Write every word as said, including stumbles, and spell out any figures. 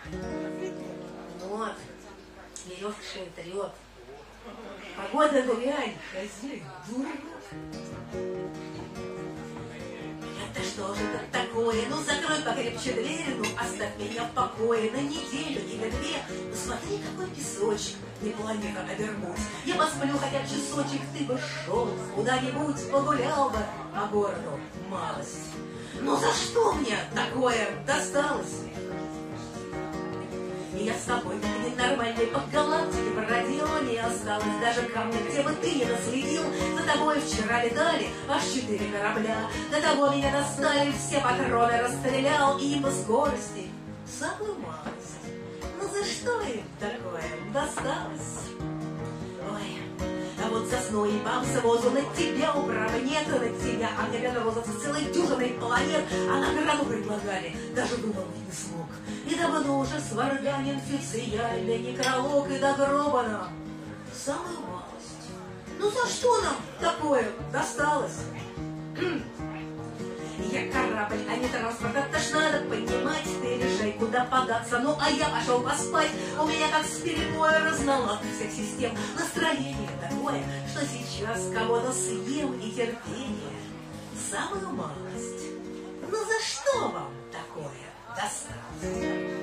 Вот. Веревка шею трет. Погода дрянь, хозяин дурак. Это что же это такое? Ну закрой покрепче дверь, ну оставь меня в покое на неделю или две. Ну смотри, какой песочек, не планета обернусь. Я посплю хотя бы часочек, ты бы шел куда-нибудь, погулял бы по городу малость. Ну за что мне такое досталось? И я с тобой ненормальный по галактике бродил, не осталось даже камня, где бы ты не наследил. За тобой вчера летали аж четыре корабля, до того меня достали, все патроны расстрелял, и по скорости самую малость. Ну за что им такое досталось? Ой, а вот засну и вам свозу, на тебя управы нет, на тебя, а мне роза с целой дюжиной планет, а награду предлагали, даже думал не смог. И давно уже сварганен официальный некролог, и до гроба нам самую малость. Ну за что нам такое досталось? Я корабль, а не транспорт, это ж надо понимать. Ты решай, куда податься, ну а я пошел поспать. У меня как с перебоя разнолад всех систем. Настроение такое, что сейчас кого-то съем, и терпение самую малость. Ну за что вам такое досталось?